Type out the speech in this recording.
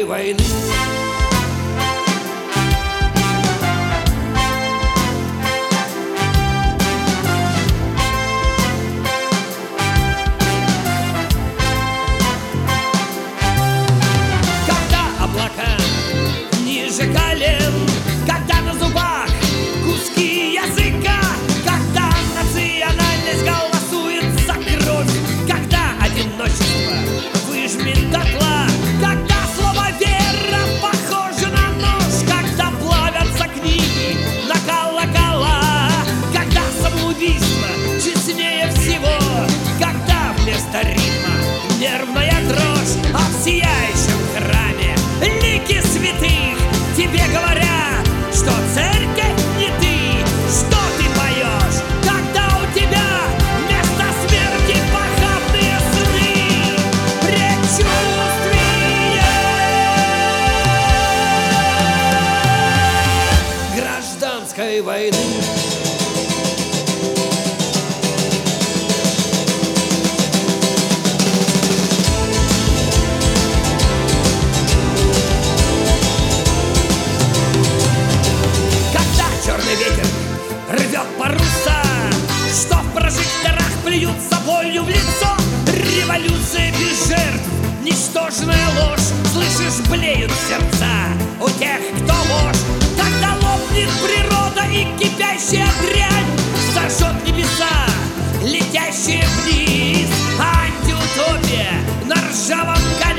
войны. Когда облака ниже колен, когда на зубах куски языка, когда национальность голосует за кровь, когда одиночество выжмет дотла, когда слово «вера» похоже на нож, когда плавятся книги на колокола, когда самоубийство честнее всего, когда вместо ритма нервная дрожь, а в сияющем храме лики святых тебе говорят, что церковь не ты, что ты поешь, когда у тебя вместо смерти похабные сны, предчувствие гражданской войны. Черный ветер рвет паруса, что в прожекторах плюются болью в лицо. Революция без жертв, ничтожная ложь, слышишь, блеют сердца у тех, кто вождь. Когда лопнет природа и кипящая дрянь сожжет небеса, летящие вниз, антиутопия на ржавом коне.